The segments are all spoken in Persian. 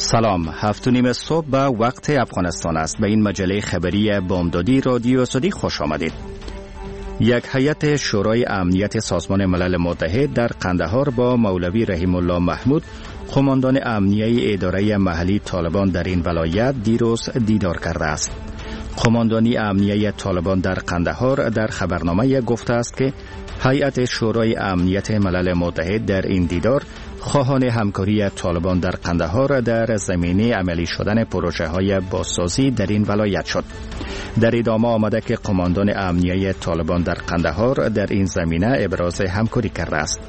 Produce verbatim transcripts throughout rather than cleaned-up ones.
سلام، هفت و نیم صبح به وقت افغانستان است. به این مجله خبری بامدادی رادیو آزادی خوش آمدید. یک هیئت شورای امنیت سازمان ملل متحد در قندهار با مولوی رحیم الله محمود، قماندان امنیه اداره محلی طالبان در این ولایت، دیروز دیدار کرده است. قماندانی امنیه طالبان در قندهار در خبرنامه گفته است که هیئت شورای امنیت ملل متحد در این دیدار خواهان همکاری طالبان در قندهار در زمینه عملی شدن پروژه های بازسازی در این ولایت شد. در ادامه آمده که قماندان امنیه طالبان در قندهار در این زمینه ابراز همکاری کرده است.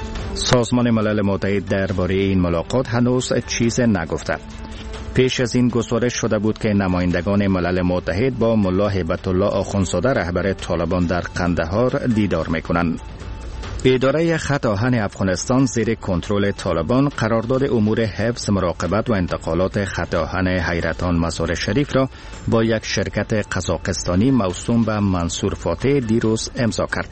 سازمان ملل متحد درباره این ملاقات هنوز چیز نگفته. پیش از این گزارش شده بود که نمایندگان ملل متحد با ملا هیبت الله آخوندزاده رهبر طالبان در قندهار دیدار میکنند. اداره خط آهن افغانستان زیر کنترل طالبان قرارداد امور حفظ، مراقبت و انتقالات خط آهن حیرتان مزار شریف را با یک شرکت قزاقستانی موسوم به منصور فاتح دیروز امضا کرد.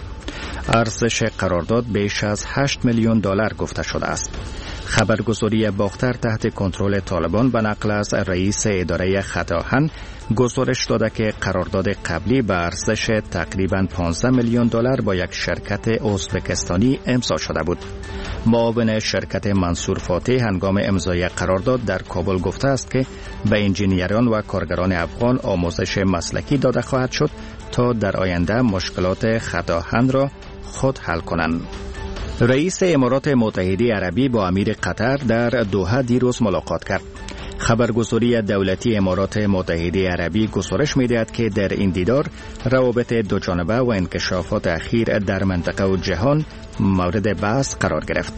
ارزش قرارداد بیش از هشت میلیون دلار گفته شده است. خبرگزاری باختر تحت کنترل طالبان به نقل از رئیس اداره خط آهن گزارش داده که قرارداد قبلی به ارزش تقریباً پانزده میلیون دلار با یک شرکت ازبکستانی امضا شده بود. معاون شرکت منصور فاتح هنگام امضای قرارداد در کابل گفته است که به انجینیران و کارگران افغان آموزش مسلکی داده خواهد شد تا در آینده مشکلات خط آهن را خود حل کنند. رئیس امارات متحده عربی با امیر قطر در دوحه دیروز ملاقات کرد. خبرگزاری دولتی امارات متحده عربی گزارش می‌دهد که در این دیدار روابط دوجانبه و انکشافات اخیر در منطقه و جهان مورد بحث قرار گرفت.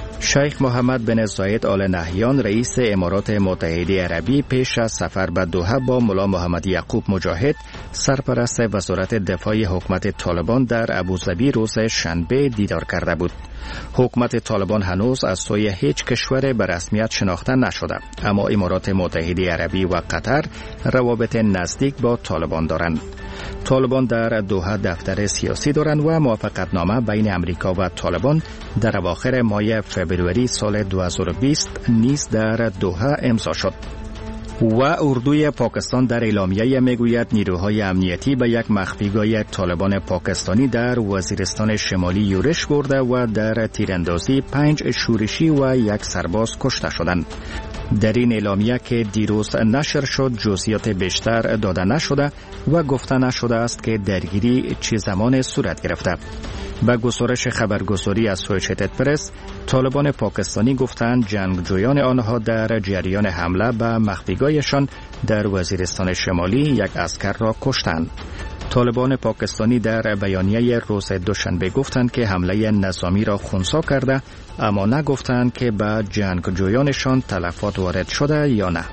شیخ محمد بن زاید آل نهیان رئیس امارات متحده عربی پیش از سفر به دوحه با ملا محمد یعقوب مجاهد سرپرست وزارت دفاع حکومت طالبان در ابوظبی روز شنبه دیدار کرده بود. حکومت طالبان هنوز از سوی هیچ کشور به رسمیت شناخته نشده، اما امارات متحده عربی و قطر روابط نزدیک با طالبان دارند. طالبان در دوحه دفتر سیاسی دارند و موافقتنامه بین امریکا و طالبان در اواخر ماه فبروری سال دو هزار و بیست نیز در دوحه امضا شد. و اردوی پاکستان در اعلامیه میگوید نیروهای امنیتی به یک مخفیگاه طالبان پاکستانی در وزیرستان شمالی یورش برده و در تیراندازی پنج شورشی و یک سرباز کشته شدند. در این اعلامیه که دیروز نشر شد جزئیات بیشتر داده نشده و گفته نشده است که درگیری چه زمان صورت گرفته. به گزارش خبرگزاری اسوشیتد پرس، طالبان پاکستانی گفتند جنگجویان آنها در جریان حمله به مخفیگاهشان در وزیرستان شمالی یک عسکر را کشتند. طالبان پاکستانی در بیانیه روز دوشنبه گفتند که حمله نظامی را خنثی کرده، اما نگفتند که به جنگجویانشان تلفات وارد شده یا نه.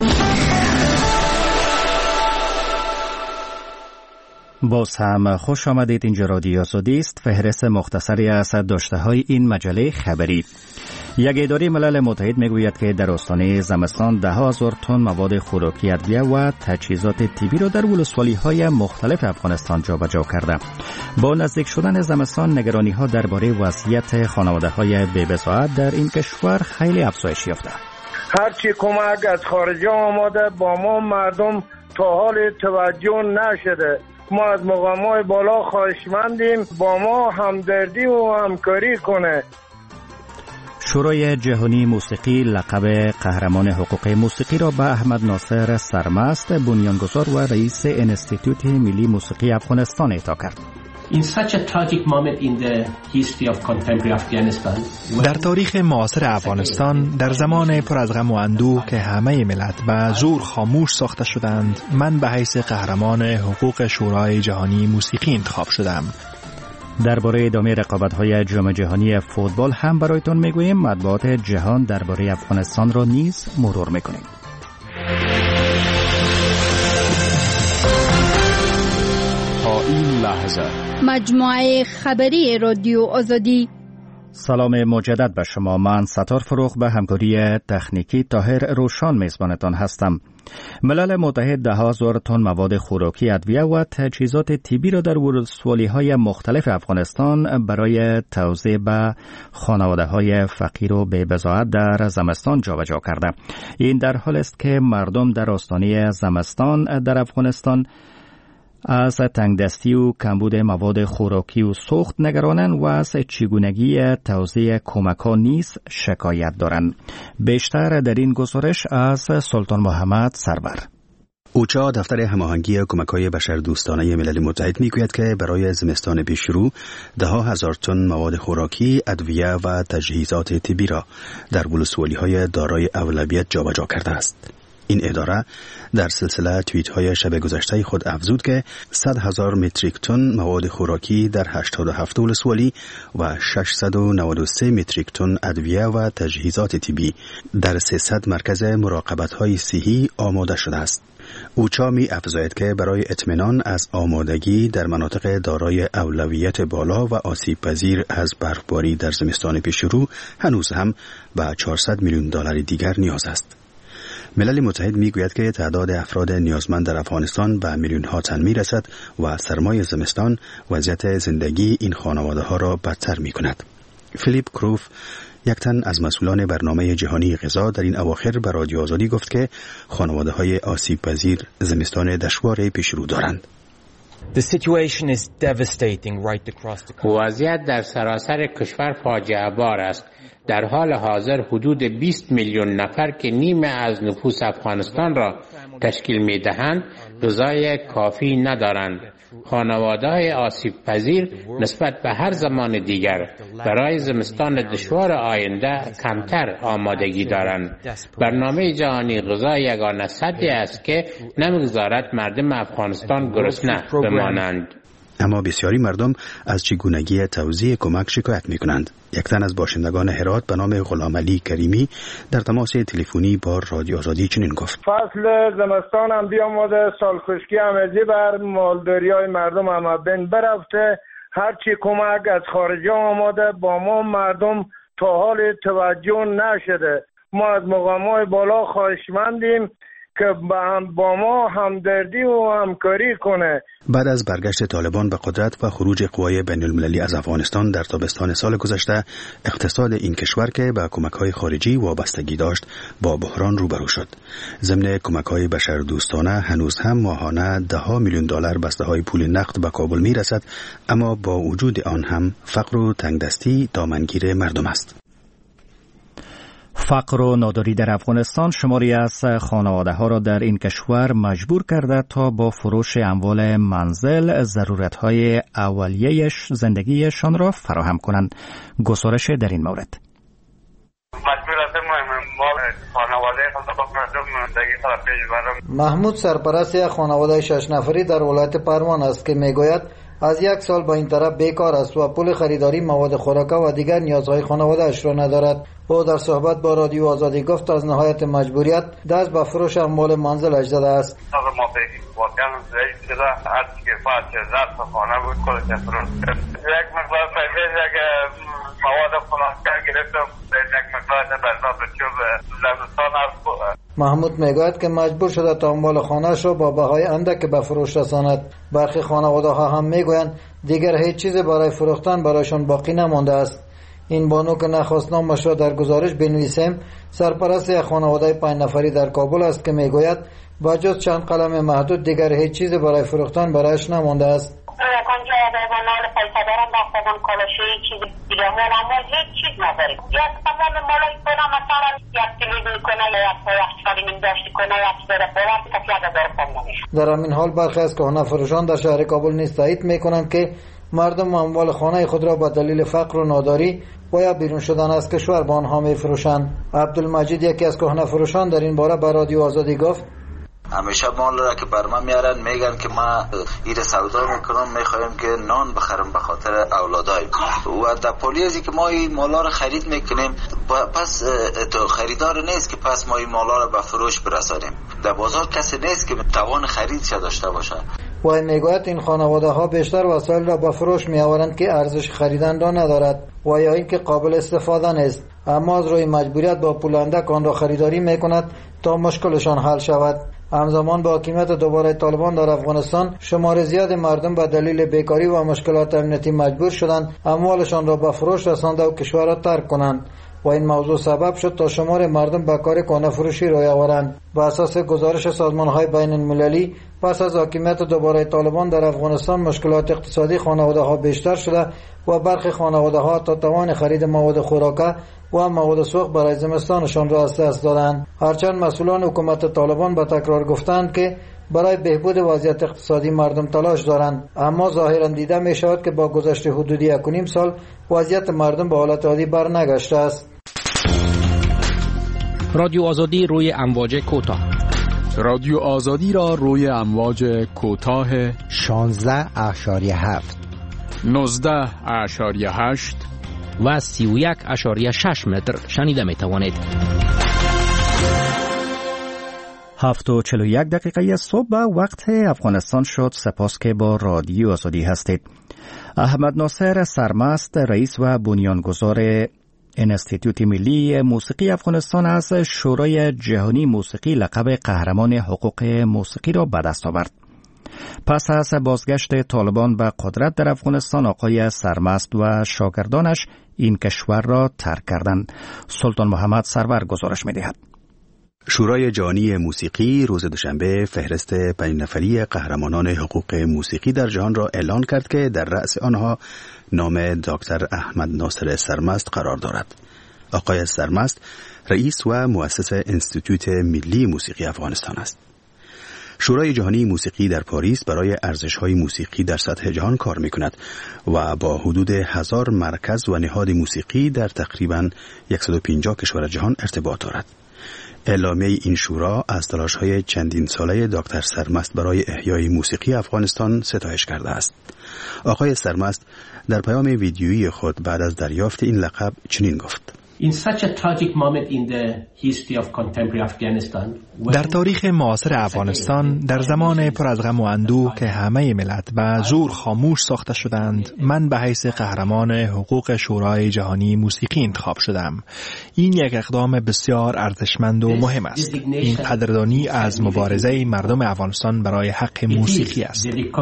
باز هم خوش آمدید. اینجا رادیو آزادی است. فهرست مختصری از داشته های این مجله خبری. یک اداره ملل متحد میگوید که در آستانه زمستان ده هزار تن مواد خوراکی، ادویه و تجهیزات طبی را در ولسوالی های مختلف افغانستان جابجا کرده. با نزدیک شدن زمستان نگرانی ها درباره وضعیت خانواده های بی بضاعت در این کشور خیلی افزایش یافته. هرچی کمک از خارج آمده با ما مردم تا حال توجه نشده. ما از مقامات بالا خواهشمندیم با ما همدردی و همکاری کنه. شورای جهانی موسیقی لقب قهرمان حقوق موسیقی را به احمد ناصر سرمست، بنیانگذار و رئیس انستیتوت ملی موسیقی افغانستان اعطا کرد. In such a tragic moment in the history of contemporary Afghanistan. در تاریخ معاصر افغانستان، در زمان پر از غم و اندوه که همه ملت به زور خاموش ساخته شدند، من به حیث قهرمان حقوق شورای جهانی موسیقی انتخاب شدم. درباره ادامه رقابت‌های جام جهانی فوتبال هم برایتون میگوییم. مطبوعات جهان درباره افغانستان را نیز مرور میکنیم. تا این لحظه مجموعه خبری رادیو آزادی سلام مجدد به شما. من ستار فروغ به همکاری تکنیکی طاهر روشان میزبانتان هستم. ملل متحد ده هزار تن مواد خوراکی، ادویه و تجهیزات طبی را در ولسوالی‌های مختلف افغانستان برای توزیع به خانواده‌های فقیر و بی بضاعت در زمستان جابجا کرده. این در حالی است که مردم در آستانه زمستان در افغانستان از تنگدستی و کمبود مواد خوراکی و سوخت نگرانند و از چگونگی توزیع کمک‌ها نیز شکایت دارند. بیشتر در این گزارش از سلطان محمد سرور. اوچا دفتر هماهنگی کمک‌های بشردوستانه ملل متحد میگوید که برای زمستان پیشرو ده ها هزار تن مواد خوراکی، ادویه و تجهیزات طبی را در ولسوالی‌های دارای اولویت جابجا کرده است. این اداره در سلسله توییت های شب گذشته خود افزود که صد هزار متریک تن مواد خوراکی در هشتاد و هفت ولسوالی و ششصد و نود و سه متریک تن ادویه و تجهیزات طبی در سیصد مرکز مراقبت های صحی آماده شده است. اوچا می افزاید که برای اطمینان از آمادگی در مناطق دارای اولویت بالا و آسیب پذیر از برفباری در زمستان پیشرو هنوز هم به چهارصد میلیون دلار دیگر نیاز است. ملل متحد میگوید که تعداد افراد نیازمند در افغانستان به میلیون ها تن میرسد و سرمای زمستان وضعیت زندگی این خانواده ها را بدتر می کند. فیلیپ کروف، یک تن از مسئولان برنامه جهانی غذا، در این اواخر به رادیو آزادی گفت که خانواده های آسیب پذیر زمستان دشوار پیش رو دارند. The situation is devastating right across the country. وضعیت در سراسر کشور فاجعه بار است. در حال حاضر حدود بیست میلیون نفر که نیمه از نفوس افغانستان را تشکیل می دهند غذای کافی ندارند. خانواده‌های آسیب پذیر نسبت به هر زمان دیگر برای زمستان دشوار آینده کمتر آمادگی دارند. برنامه جهانی غذا یگانه سدی است که نمیگذارد مردم افغانستان گرسنه بمانند. اما بسیاری مردم از چگونگی توزیع کمک شکایت می کنند. یک تن از باشندگان هرات به نام غلام علی کریمی در تماس تلفنی با رادیو آزادی چنین گفت: فصل زمستان هم بیامده، سال خشکی هم ازی بر مالداری های مردم هم بین برفته. هرچی کمک از خارجی آماده با ما مردم تا حال توجه نشده. ما از مقامات بالا خواهشمندیم که با ما همدردی و همکاری کنه. بعد از برگشت طالبان به قدرت و خروج قوای بین المللی از افغانستان در تابستان سال گذشته، اقتصاد این کشور که به کمک‌های خارجی وابستگی داشت با بحران روبرو شد. ضمن کمک‌های بشردوستانه هنوز هم ماهانه ده ها میلیون دلار بسته‌های پول نقد به کابل می‌رسد، اما با وجود آن هم فقر و تنگدستی دامنگیر مردم است. فقر و ناداری در افغانستان شماری از خانواده ها را در این کشور مجبور کرده تا با فروش اموال منزل ضرورت های اولیه زندگیشان را فراهم کنند. گزارش در این مورد. محمود سرپرست خانواده شش نفری در ولایت پروان است که میگوید از یک سال با این طرف بیکار است و پول خریداری مواد خوراک و دیگر نیازهای خانواده اش را ندارد. او در صحبت با رادیو آزادی گفت از نهایت مجبوریت دست به فروش اموال منزلش زده است. محمود میگوید که مجبور شده تا اموال خانه‌اش را با بهای اندک به فروش رساند. برخی خانواده ها هم میگویند دیگر هیچ چیز برای فروختن برایشان باقی نمانده است. این بانو که نخواست نامش را در گزارش بنویسیم، سرپرست یک خانواده پنج نفری در کابل است که میگوید با جز چند قلم محدود دیگر هیچ چیز برای فروختن برایش نمانده است. در همین حال برخی از کهنه فروشان در شهر کابل نیز تایید میکنند که مردم اموال خانه خود را به دلیل فقر و ناداری باید بیرون شدن از کشور با آنها میفروشند. عبدالمجید یکی از کهنه فروشان در این باره به رادیو آزادی گفت: همیشه مال را که بر من میارن میگن که ما ایره سودا میکنم، میخوایم که نان بخرم به خاطر اولادای و در پولیزی که ما این مالا را خرید میکنیم پس تو خریدار نیست که پس ما این مالا را به فروش برسانیم. در بازار کسی نیست که توان خریدش داشته باشه. وای میگوید این خانواده ها بیشتر وسایل را به فروش می آورند که ارزش خریدن را ندارد و یا اینکه قابل استفاده نیست، اما از روی مجبوریت با پول اندک آن را خریداری می کند تا مشکلشان حل شود. همزمان با حکومت دوباره طالبان در افغانستان شمار زیاد مردم به دلیل بیکاری و مشکلات امنیتی مجبور شدند اموالشان را به فروش رسانده و کشور را ترک کنند و این موضوع سبب شد تا شمار مردم به کار کهنه فروشی روی آورند. بر اساس گزارش سازمان‌های بین المللی پس از حاکمیت دوباره طالبان در افغانستان مشکلات اقتصادی خانواده‌ها بیشتر شده و برخی خانواده‌ها تا توان خرید مواد خوراکه و مواد سوخت برای زمستانشان را از دست دادند. هرچند مسئولان حکومت طالبان به تکرار گفتند که برای بهبود وضعیت اقتصادی مردم تلاش دارند، اما ظاهرا دیده می شود که با گذشت حدودی یک و نیم سال وضعیت مردم به حالت عادی برنگشته است. رادیو آزادی روی امواج کوتاه. رادیو آزادی را روی امواج کوتاه شانزده اشاریه هفت، نوزده اشاریه هشت و سی و یک اشاریه شش متر شنیده می توانید. هفت و چل و یک دقیقه صبح وقت افغانستان شد. سپاس که با رادیو آزادی هستید. احمد ناصر سرمست، رئیس و بنیانگذار انستیتوت ملی موسیقی افغانستان، از شورای جهانی موسیقی لقب قهرمان حقوق موسیقی را به دست آورد. پس از بازگشت طالبان به قدرت در افغانستان، آقای سرمست و شاگردانش این کشور را ترک کردند. سلطان محمد سرور گزارش می‌دهد. شورای جهانی موسیقی روز دوشنبه فهرست پنج نفری قهرمانان حقوق موسیقی در جهان را اعلان کرد که در رأس آنها نام دکتر احمد ناصر سرمست قرار دارد. آقای سرمست رئیس و مؤسس انستیتوت ملی موسیقی افغانستان است. شورای جهانی موسیقی در پاریس برای ارزش‌های موسیقی در سطح جهان کار می‌کند و با حدود هزار مرکز و نهاد موسیقی در تقریباً صد و پنجاه کشور جهان ارتباط دارد. اعلامیه این شورا از تلاش‌های چندین ساله دکتر سرمست برای احیای موسیقی افغانستان ستایش کرده است. آقای سرمست در پیام ویدیویی خود بعد از دریافت این لقب چنین گفت: In such a tragic moment in the history of contemporary Afghanistan, در تاریخ معاصر افغانستان، در زمان پر از غم و اندوه که همه ملت به زور خاموش ساخته شدند، من به حیث قهرمان حقوق شورای جهانی موسیقی انتخاب شدم. این یک اقدام بسیار ارزشمند و مهم است. این قدردانی از مبارزه مردم افغانستان برای حق موسیقی است.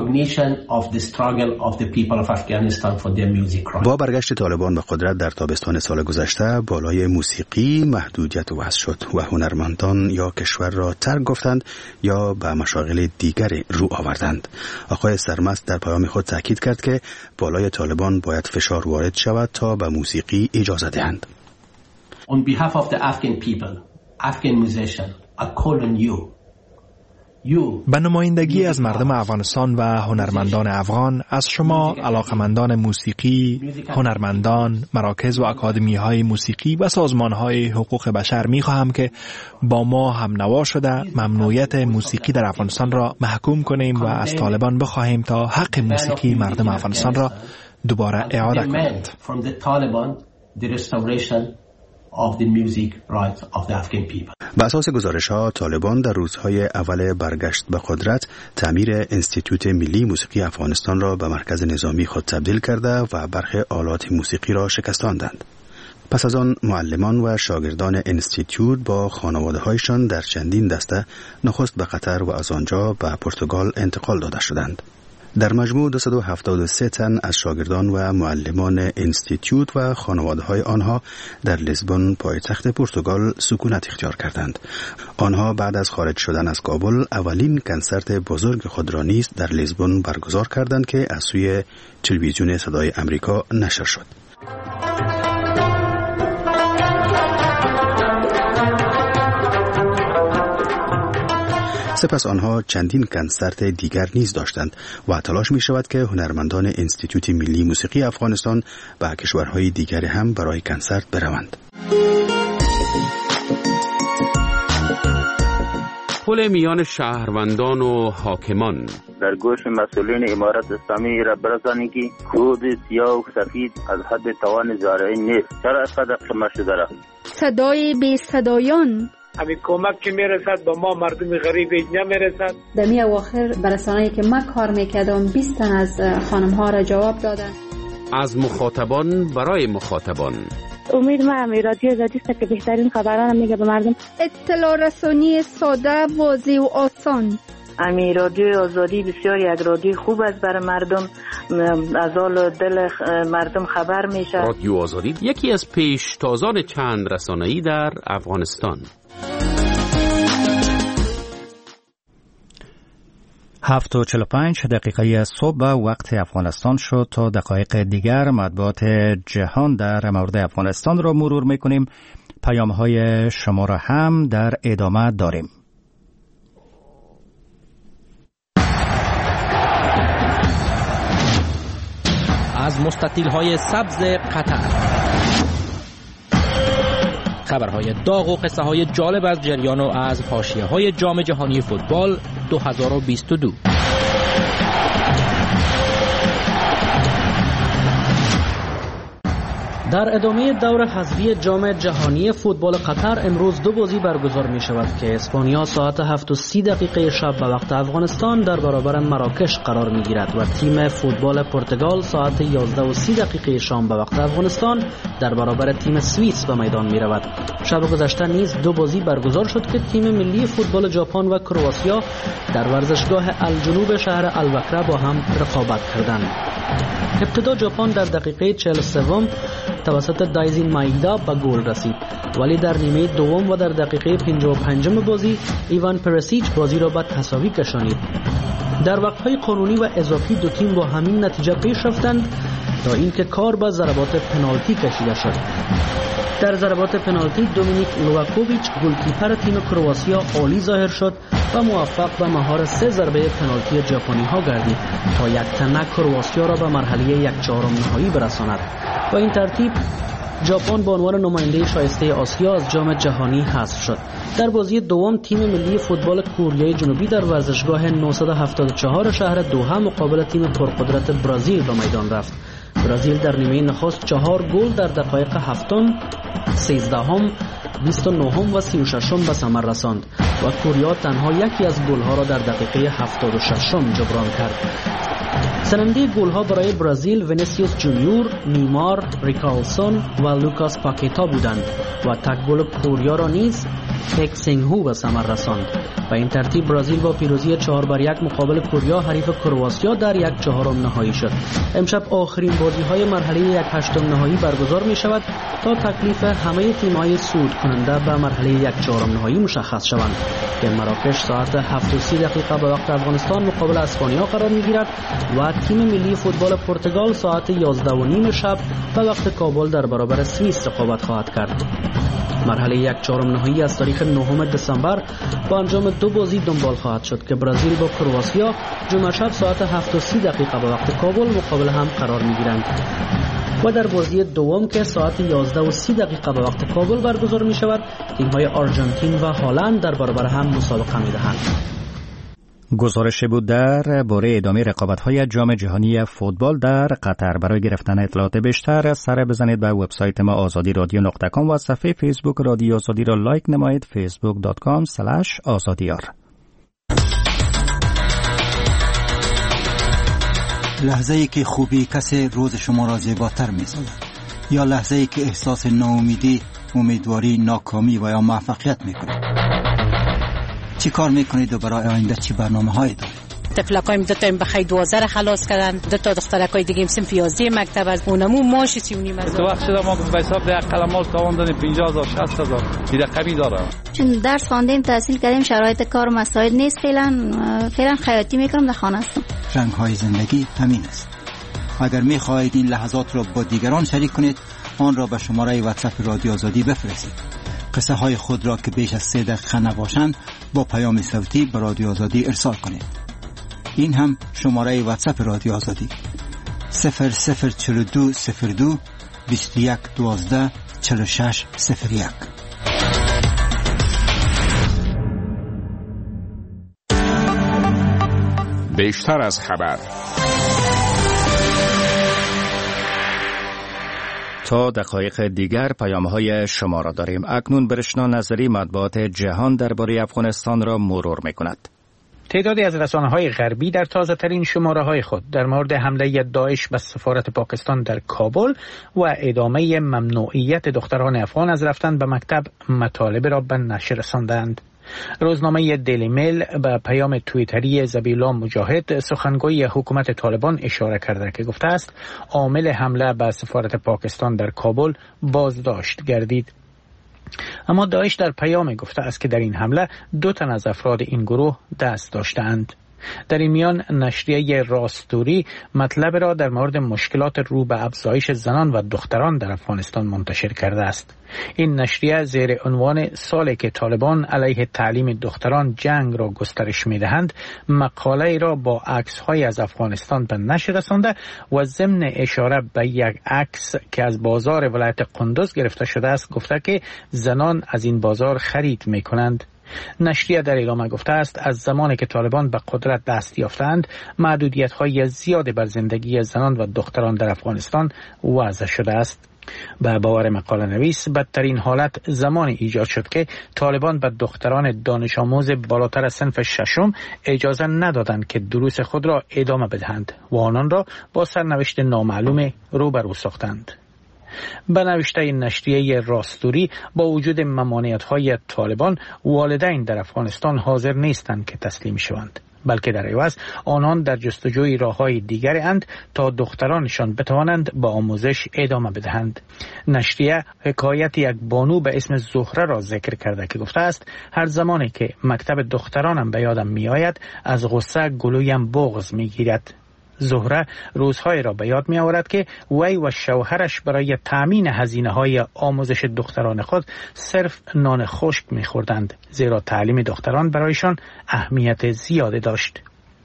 با برگشت طالبان به قدرت در تابستان سال گذشته، بالای موسیقی محدودیت وضع شد و هنرمندان یا کشور را ترک گفتند یا به مشاغل دیگری رو آوردند. آقای سرمست در پیام خود تاکید کرد که بالای طالبان باید فشار وارد شود تا به موسیقی اجازه دهند. On behalf of the Afghan people, Afghan musician, I call on you. به نمایندگی از مردم افغانستان و هنرمندان افغان، از شما علاقمندان موسیقی، هنرمندان، مراکز و اکادمی‌های موسیقی و سازمان‌های حقوق بشر می‌خواهم که با ما هم نوا شده ممنوعیت موسیقی در افغانستان را محکوم کنیم و از طالبان بخواهیم تا حق موسیقی مردم افغانستان را دوباره اعاده کنند. of the music rights of the Afghan people. بر اساس گزارش‌ها، طالبان در روزهای اول برگشت به قدرت تعمیر انستیتوت ملی موسیقی افغانستان را به مرکز نظامی خود تبدیل کرده و برخی آلات موسیقی را شکستاندند. پس از آن معلمان و شاگردان انستیتوت با خانواده‌هایشان در چندین دسته نخست به قطر و از آنجا به پرتغال انتقال داده شدند. در مجموع دویست و هفتاد و سه تن از شاگردان و معلمان انستیتوت و خانواده‌های آنها در لیسبون پایتخت پرتغال سکونت اختیار کردند. آنها بعد از خارج شدن از کابل اولین کنسرت بزرگ خود را نیز در لیسبون برگزار کردند که از سوی تلویزیون صدای آمریکا نشر شد. سپس آنها چندین کنسرت دیگر نیز داشتند و تلاش می شود که هنرمندان انستیتوت ملی موسیقی افغانستان به کشورهای دیگر هم برای کنسرت بروند. پل میان شهروندان و حاکمان در گوش مسئولین امارت اسلامی را برسانید که کود سیاه و سفید از حد توان زارعین نیست. چرا اینقدر خمه شده را؟ صدای بی صدایان همین کمک که میرسد به ما مردم غریب اینجا میرسد. در می اواخر برسانه‌ای که من کار میکردم بیست تن از خانم ها را جواب دادن. از مخاطبان برای مخاطبان. امید ما همی رادیو آزادی است که بهترین خبران میگه به مردم. اطلاع رسانی ساده، واضح و آسان. امی رادیو آزادی بسیار یک رادیو خوب است برای مردم، از حال دل مردم خبر میشه. رادیو آزادی یکی از پیشتازان چند رسانه‌ای در افغانستان. هفت و چهل و پنج دقیقه صبح وقت افغانستان شد. تا دقایق دیگر مطبوعات جهان در مورد افغانستان را مرور میکنیم. پیام های شما را هم در ادامه داریم. از مستطیل های سبز قطر، خبرهای داغ و قصه های جالب از جریان و از حاشیه های جام جهانی فوتبال دو هزار و بیست و دو. در ادامه دور حذفی جام جهانی فوتبال قطر امروز دو بازی برگزار می شود که اسپانیا ساعت هفت و سی دقیقه شب به وقت افغانستان در برابر مراکش قرار می گیرد و تیم فوتبال پرتغال ساعت یازده و سی دقیقه شام به وقت افغانستان در برابر تیم سوئیس به میدان می رود. شب گذشته نیز دو بازی برگزار شد که تیم ملی فوتبال ژاپن و کرواتیا در ورزشگاه الجنوب شهر الوکره با هم رقابت کردند. ابتدا ژاپن در دقیقه چهل و سه توسط دایزین مایدا به گل رسید، ولی در نیمه دوم و در دقیقه پنجاه و پنج بازی ایوان پرسیچ بازی را به تساوی کشانید. در وقت‌های قانونی و اضافی دو تیم با همین نتیجه پیش رفتند تا اینکه کار به ضربات پنالتی کشیده شد. در ضربات پنالتی دومینیک لواکوویچ گلکیپر تیم کرواتیا عالی ظاهر شد و موفق به مهار سه ضربه پنالتی ژاپنی ها گردید تا یک تنه کرواتیا را به مرحله یک چهارم نهایی برساند و این ترتیب ژاپن به عنوان نماینده شایسته آسیا از جام جهانی حذف شد. در بازی دوم تیم ملی فوتبال کره جنوبی در ورزشگاه نهصد و هفتاد و چهار شهر دوحه مقابل تیم پرقدرت برزیل به میدان رفت. برزیل در نیمه نخست چهار گل در دقایق هفتم، سیزدهم، بیست و نهم و سی و ششم به ثمر رساند و کره تنها یکی از گل‌ها را در دقیقه هفتاد و ششم جبران کرد. سننده گل‌ها برای برزیل وینیسیوس جونیور، نیمار، ریکارلسون و لوکاس پاکیتا بودند و تک گل کره را نیز پک سینگهو به ثمر رساند. و این ترتیب برزیل با پیروزی چهار بر یک مقابل کره حریف کرواتیا در یک چهارم نهایی شد. امشب آخرین بازی‌های مرحله یک هشتم نهایی برگزار می‌شود تا تکلیف همه تیم‌های صعود کننده به مرحله یک چهارم نهایی مشخص شوند که مراکش ساعت هفت و سی دقیقه به وقت افغانستان مقابل اسپانیا قرار می‌گیرد و تیم ملی فوتبال پرتغال ساعت یازده و نیم شب به وقت کابل در برابر سوئیس رقابت خواهد کرد. مرحله یک چهارم نهایی از تاریخ نهم دسامبر با انجام دو بازی دنبال خواهد شد که برزیل با کرواتیا جمعه شب ساعت هفت و سی دقیقه به وقت کابل مقابل هم قرار می‌گیرند و در بازی دوم که ساعت یازده و سی دقیقه به وقت کابل برگزار می‌شود تیم‌های آرژانتین و هلند در برابر هم مسابقه می‌دهند. گزارش بود در باره ادامه رقابت‌های جام جهانی فوتبال در قطر. برای گرفتن اطلاعات بیشتر سر بزنید به وبسایت ما آزادی رادیو نقطه کام و صفحه فیسبوک رادیو آزادی را لایک نمایید فیسبوک دات کام اسلش آزادیار. لحظه‌ای که خوبی کسی روز شما را زیباتر می‌سازد یا لحظه‌ای که احساس ناامیدی، امیدواری، ناکامی و یا موفقیت می‌کند. چی کار میکنید و برای آینده چی برنامه‌هایی دارید؟ طفلکایم دو تا بخای دوازده را خلاص کردن، دو تا دخترکای دیگه هم صنف یازده مکتب از اونمو ماش سی و نیم از تو وقت شده ما به حساب ده قلمال تاوان دادیم پنجاه هزار شصت هزار این رقمی داره. چون درس خواندیم تحصیل کردیم شرایط کار مساعد نیست، فعلا فعلا خیاطی میکنم در خانه هستم. رنگ‌های زندگی همین است. اگر می‌خواهید این لحظات را با دیگران شریک کنید آن را به شماره واتساپ رادیو آزادی بفرستید. قصه های خود را که بیش از سه دقیقه نباشند با پیام صوتی به رادیو آزادی ارسال کنید. این هم شماره واتساپ رادیو آزادی صفر صفر چهل و دو صفر دو بیست و یک دوازده چهل و شش صفر یک. بیشتر از خبر تا دقایق دیگر پیام‌های شما را داریم. اکنون برشنا نظری مطبوعات جهان درباره افغانستان را مرور می‌کند. تعدادی از رسانه‌های غربی در تازه‌ترین شماره‌های خود در مورد حمله داعش به سفارت پاکستان در کابل و ادامه ممنوعیت دختران افغان از رفتن به مکتب مطالب را به نشر رساندند. روزنامه دیلی میل به پیام توییتری ذبیح‌الله مجاهد سخنگوی حکومت طالبان اشاره کرده که گفته است عامل حمله به سفارت پاکستان در کابل بازداشت گردید. اما داعش در پیام گفته است که در این حمله دو تن از افراد این گروه دست داشتند. در این میان نشریه راستوری مطلب را در مورد مشکلات رو به افزایش زنان و دختران در افغانستان منتشر کرده است. این نشریه زیر عنوان سالی که طالبان علیه تعلیم دختران جنگ را گسترش می‌دهند مقاله را با عکس‌های از افغانستان به نشر رسانده و ضمن اشاره به یک عکس که از بازار ولایت قندوز گرفته شده است گفته که زنان از این بازار خرید می‌کنند. نشریه در اعلام گفته است از زمانی که طالبان به قدرت دست یافتند محدودیت‌های زیادی بر زندگی زنان و دختران در افغانستان وضع شده است. به باور مقاله نویس بدترین حالت زمانی ایجاد شد که طالبان به دختران دانش آموز بالاتر از صنف ششم اجازه ندادند که دروس خود را ادامه بدهند و آنان را با سرنوشت نامعلوم روبرو ساختند. به نوشته این نشریه راستوری با وجود ممانعت‌های طالبان والدین در افغانستان حاضر نیستند که تسلیم شوند، بلکه در عوض آنان در جستجوی راه‌های دیگری اند تا دخترانشان بتوانند با آموزش ادامه بدهند. نشریه حکایت یک بانو به اسم زهره را ذکر کرده که گفته است هر زمانی که مکتب دخترانم به یادم می آید از غصه گلویم بغض می گیرد. زهره روزهای را به یاد می آورد که وی و شوهرش برای تأمین هزینه های آموزش دختران خود صرف نان خشک می خوردند، زیرا تعلیم دختران برایشان اهمیت زیادی داشت.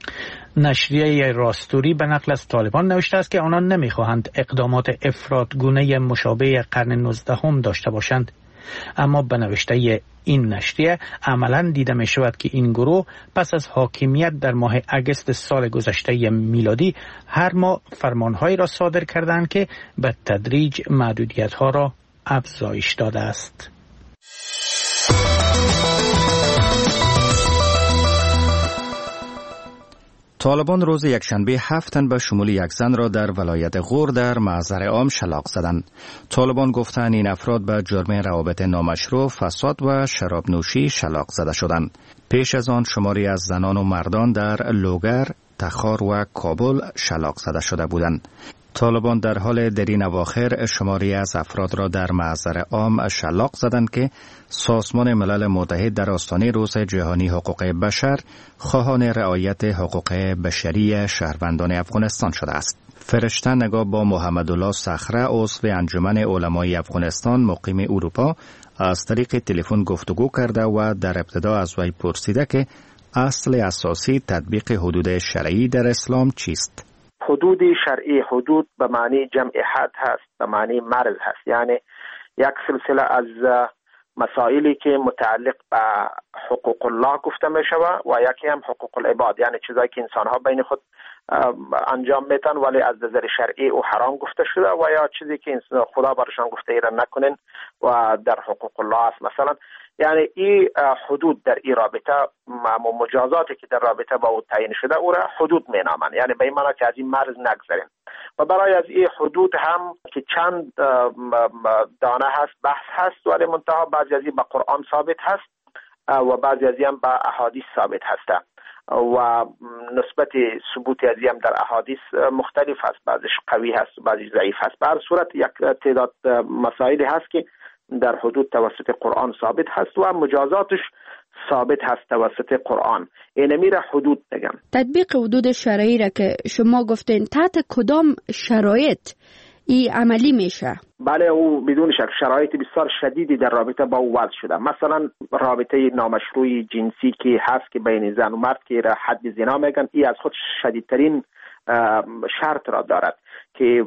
نشریه راستوری به نقل از طالبان نوشته است که آنان نمی خواهند اقدامات افراطگونه مشابه قرن نوزدهم داشته باشند. اما به نوشته این نشریه عملاً دیده می شود که این گروه پس از حاکمیت در ماه اگست سال گذشته میلادی هر ماه فرمانهایی را صادر کردند که به تدریج محدودیت‌ها را افزایش داده است. طالبان روز یکشنبه هفت تن به شمول یک زن را در ولایت غور در محضر عام شلاق زدند. طالبان گفتند این افراد به جرم روابط نامشروع، فساد و شراب نوشی شلاق زده شدند. پیش از آن شماری از زنان و مردان در لوگر، تخار و کابل شلاق زده شده بودند. طالبان در حال در این اواخر شماری از افراد را در محضر عام شلاق زدند که سازمان ملل متحد در آستانه روز جهانی حقوق بشر خواهان رعایت حقوق بشری شهروندان افغانستان شده است. فرشته نگاه با محمدالله صخره عضو انجمن علمای افغانستان مقیم اروپا از طریق تلفن گفتگو کرده و در ابتدا از وی پرسیده که اصل اساسی تطبیق حدود شرعی در اسلام چیست؟ حدود شرعی، حدود به معنی جمع حد هست، به معنی مرز هست، یعنی یک سلسله از مسائلی که متعلق به حقوق الله گفته می شود و یکی هم حقوق العباد، یعنی چیزایی که انسان ها بین خود انجام میتن ولی از نظر شرعی او حرام گفته شده و یا چیزی که خدا برشان گفته ایران نکنین و در حقوق الله است. مثلا یعنی این حدود در این رابطه و مجازاتی که در رابطه با او تعیین شده او را حدود می نامند، یعنی به این معنی که از این مرز نگذریم. و برای از این حدود هم که چند دانه هست بحث هست ولی منتها بعضی از این به قرآن ثابت هست و بعضی از این هم به احادیث ثابت هست و نسبت ثبوت از این هم در احادیث مختلف هست، بعضیش قوی هست و بعضیش ضعیف هست. به هر صورت یک تعداد مسائلی هست که در حدود توسط قرآن ثابت هست و مجازاتش ثابت هست توسط قرآن. این میره حدود بگم. تطبیق حدود شرعی را که شما گفتین تحت کدام شرایط ای عملی میشه؟ بله، او بدون شک شرایط بسیار شدیدی در رابطه با او وضع شده. مثلا رابطه نامشروع جنسی که هست که بین زن و مرد که را حد زنا میگن، ای از خود شدیدترین شرط را دارد که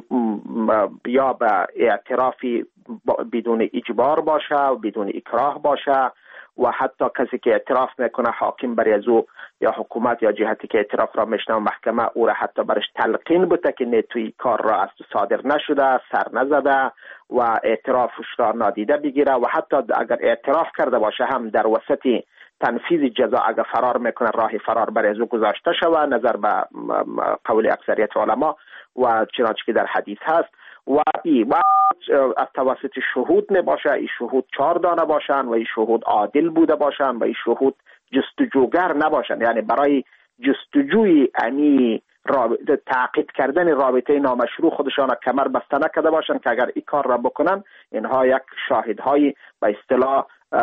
یا به اعترافی بدون اجبار باشه و بدون اکراه باشه و حتی کسی که اعتراف میکنه حاکم بر از او یا حکومت یا جهتی که اعتراف را میشنه محکمه او را حتی برش تلقین بوده که نه توی کار را از تو صادر نشده، سر نزده و اعترافش را نادیده بگیره و حتی اگر اعتراف کرده باشه هم در وسط تنفیذ جزا اگر فرار میکنه راه فرار بر از او گذاشته شود نظر به قول اکثریت علما و چنانچه که در حدیث هست و ای و از توسط شهود نباشه، این شهود چهار دانه باشن و این شهود عادل بوده باشن و این شهود جستجوگر نباشن، یعنی برای جستجوی امی رابطه تعقیب کردن رابطه نامشروع خودشان کمر بسته نکرده باشن که اگر این کار را بکنن اینها یک شاهدهای به اصطلاح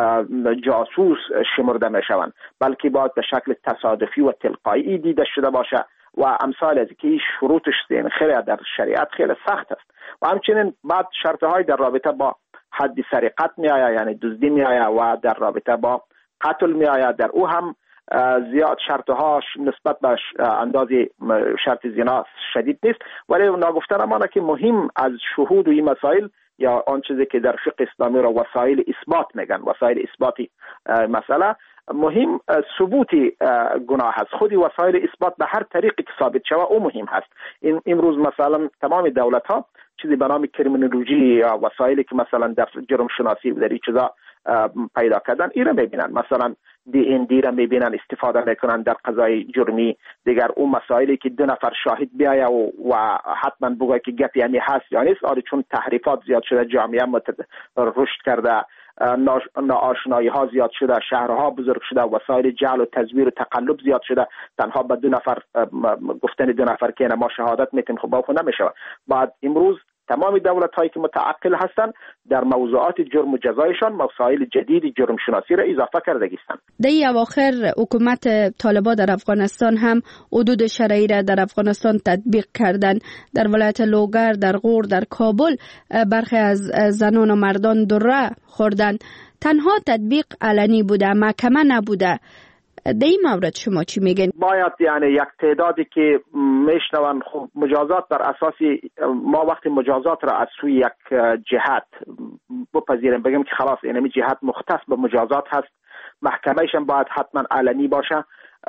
جاسوس شمرده میشوند، بلکه باید به شکل تصادفی و تلقایی دیده شده باشه و امثال از که این شروطش این خیلی در شریعت خیلی سخت است و همچنین بعد شرطهای در رابطه با حد سرقت می آید، یعنی دزدی می آید و در رابطه با قتل می آید، در او هم زیاد شرطهاش نسبت به انداز شرط زنا شدید نیست، ولی ناگفته نمانه که مهم از شهود و این مسائل یا آن چیزی که در فقه اسلامی را وسایل اثبات میگن، وسایل اثباتی مسئله مهم ثبوت گناه هست، خودی وسایل اثبات به هر طریقی که ثابت شود او مهم هست. این امروز مثلا تمام دولت ها چیزی به نام کریمینولوژی یا وسایلی که مثلا در جرم شناسی و در این چیزا پیدا کردن این را میبینن، مثلا دی این دی را میبینن استفاده میکنن در قضای جرمی، دیگر اون مسائلی که دو نفر شاهد بیاید و, و حتما بگوید که گپ یعنی هست یا نیست، آره چون تحریفات زیاد شده، جامعه متد... رشد کرده، ناآشنایی ها زیاد شده، شهرها بزرگ شده، وسایل جعل و تزویر و تقلب زیاد شده، تنها به دو نفر گفتن دو نفر که ما شهادت میتیم خب باید نمیشه. بعد امروز تمام دولت هایی که متعقل هستند در موضوعات جرم و جزایشان مسائل جدید جرم شناسی را اضافه کرده هستند. در اواخر حکومت طالبان در افغانستان هم حدود شرعی را در افغانستان تطبیق کردند. در ولایت لوگر، در غور، در کابل برخی از زنان و مردان دره خوردند. تنها تطبیق علنی بوده، محکمه نبوده. در این مورد شما چی میگین؟ باید یعنی یک تعدادی که میشنون خب مجازات بر اساسی ما وقتی مجازات را از سوی یک جهت بپذیریم بگیم که خلاص اینمی جهت مختص به مجازات هست، محکمهش هم باید حتما علنی باشه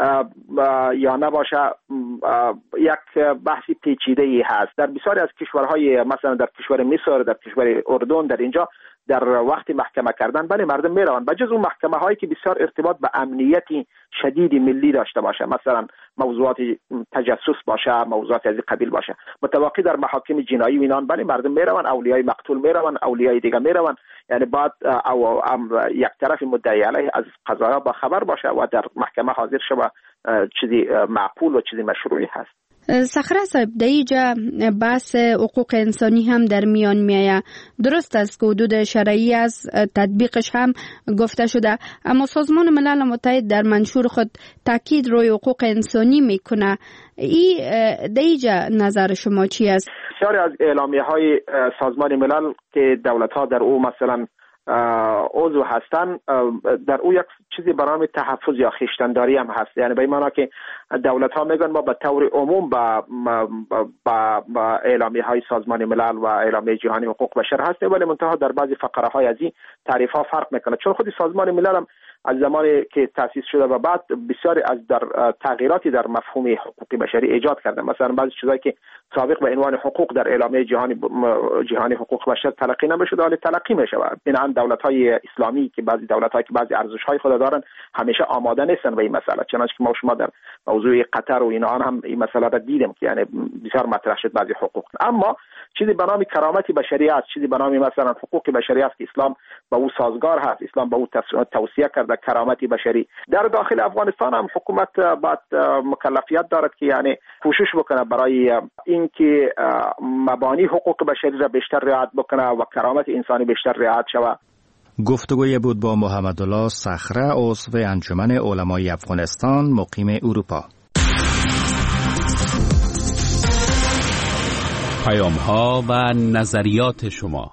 یا نباشه، یک بحثی پیچیده ای هست. در بسیاری از کشورهای مثلا در کشور مصر، در کشور اردن، در اینجا در وقت محکمه کردن بله مردم میروند، بجز اون محکمه هایی که بسیار ارتباط به امنیتی شدید ملی داشته باشه، مثلا موضوعات تجسس باشه، موضوعات از قبیل باشه، متوقی در محاکم جنایی و اینان بله مردم میروند، اولیای مقتول میروند، اولیای دیگه میروند، یعنی بعد او یک طرف مدعی علیه از قضایا با خبر باشه و در محکمه حاضر شود، چیزی معقول و چیزی مشروعی هست. صخره صاحب در اینجا بحث حقوق انسانی هم در میان میآید. درست است که حدود شرعی از تطبیقش هم گفته شده، اما سازمان ملل متحد در منشور خود تاکید روی حقوق انسانی میکنه. این در اینجا نظر شما چی است؟ بسیاری از اعلامیه های سازمان ملل که دولت ها در او مثلا عضو هستن در او یک چیزی به نام تحفظ یا خویشتنداری هم هست، یعنی به این معنی که دولت ها میگن ما به طور عموم با با با اعلامیه های سازمان ملل و اعلامیه جهانی حقوق بشر هستیم، ولی منتها در بعضی فقره های از این تعریف ها فرق میکنه، چون خود سازمان ملل هم از زمانی که تأسیس شده و بعد بسیاری از در تغییراتی در مفهوم حقوق بشری ایجاد کرده. مثلا بعضی چیزایی که سابق به عنوان حقوق در اعلامیه جهانی جهانی حقوق بشر تلقی نمیشد حالا تلقی میشه. بنابراین دولت‌های اسلامی که بعضی دولت‌ها که بعضی ارزش‌های خود دارن همیشه آماده نیستن به این مسئله، چنانچه که ما شما در موضوع قطر و اینا هم این مسئله را دیدیم که یعنی بسیار مطرح شد بعضی حقوق، اما چیزی به نام کرامت بشری است، چیزی به نام مثلا حقوق بشری است که اسلام با او سازگار هست، اسلام با او توصیه کرده کرامت بشری. در داخل افغانستان هم حکومت باید مکلفیت دارد که یعنی کوشش بکنه برای اینکه مبانی حقوق بشری را بیشتر رعایت بکنه و کرامت انسانی بیشتر رعایت شود. گفتگوی بود با محمدالله صخره، عضو انجمن علمای افغانستان مقیم اروپا. پیام‌ها و نظریات شما.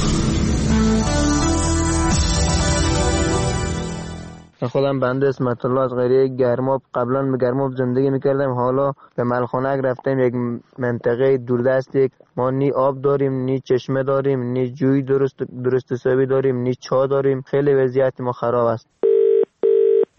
خودم بنده اسمت الله از قریه گرماب، قبلا به گرماب زندگی میکردم، حالا به ملخانک رفتم، یک منطقه دوردست، یک ما نی آب داریم، نی چشمه داریم، نی جوی درست درست حسابی داریم، نی چا داریم، خیلی وضعیت ما خراب است.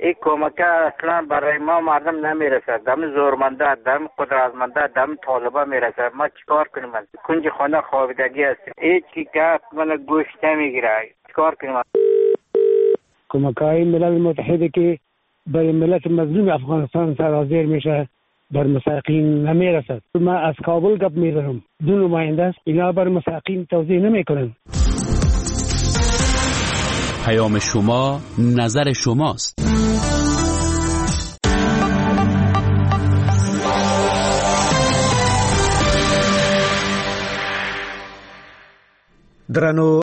این کمک اصلا برای ما مردم نمیرسد. دم زورمنده، دم قدرتمنده، دم طالبا میرسد. ما چیکار کنیم؟ کنج خانه خوابیدگی است. هیچ کی که من گوش نمیگیره. چیکار کنیم؟ کمک‌های ملل متحد که برای ملت مظلوم افغانستان سرازیر میشه بر مساکین نمیرسد. ما از کابل گپ میزنم، دو نماینده است، اینا بر مساکین توضیح نمیکنن. پیام شما نظر شماست. درنو